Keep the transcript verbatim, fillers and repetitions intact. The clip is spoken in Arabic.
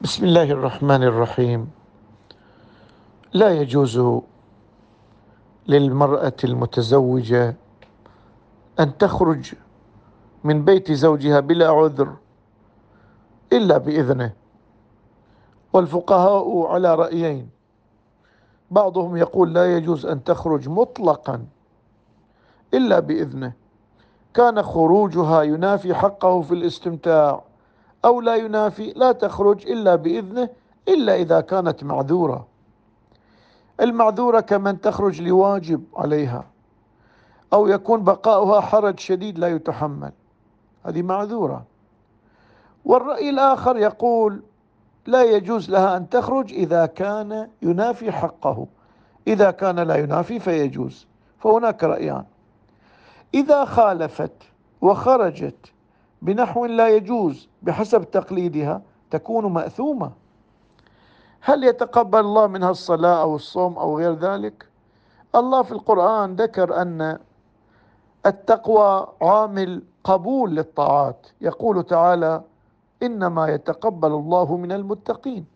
بسم الله الرحمن الرحيم. لا يجوز للمرأة المتزوجة أن تخرج من بيت زوجها بلا عذر إلا بإذنه، والفقهاء على رأيين. بعضهم يقول لا يجوز أن تخرج مطلقا إلا بإذنه، كان خروجها ينافي حقه في الاستمتاع أو لا ينافي، لا تخرج إلا بإذنه إلا إذا كانت معذورة. المعذورة كمن تخرج لواجب عليها أو يكون بقاؤها حرج شديد لا يتحمل، هذه معذورة. والرأي الآخر يقول لا يجوز لها أن تخرج إذا كان ينافي حقه، إذا كان لا ينافي فيجوز. فهناك رأيان. إذا خالفت وخرجت بنحو لا يجوز بحسب تقليدها تكون مأثومة. هل يتقبل الله منها الصلاة أو الصوم أو غير ذلك؟ الله في القرآن ذكر أن التقوى عامل قبول للطاعات، يقول تعالى إنما يتقبل الله من المتقين.